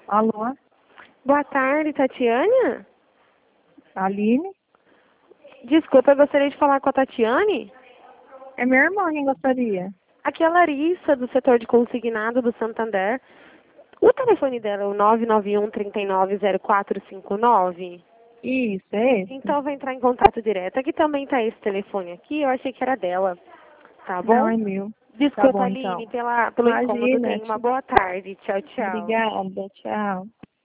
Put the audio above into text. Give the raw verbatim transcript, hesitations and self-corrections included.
Alô, Boa tarde, Tatiana? Aline? Desculpa, eu gostaria de falar com a Tatiane? É minha irmã quem gostaria. Aqui é a Larissa, do setor de consignado do Santander. O telefone dela é o nove nove um, três nove zero quatro cinco nove. Isso, é esse? Então eu vou entrar em contato direto. Aqui também está esse telefone aqui, eu achei que era dela. Tá Não, bom? é meu. Tá Desculpa, bom, Aline, então. pela, pelo incômodo. Imagina, Tenha uma tia. boa tarde. Tchau, tchau. Obrigada, tchau.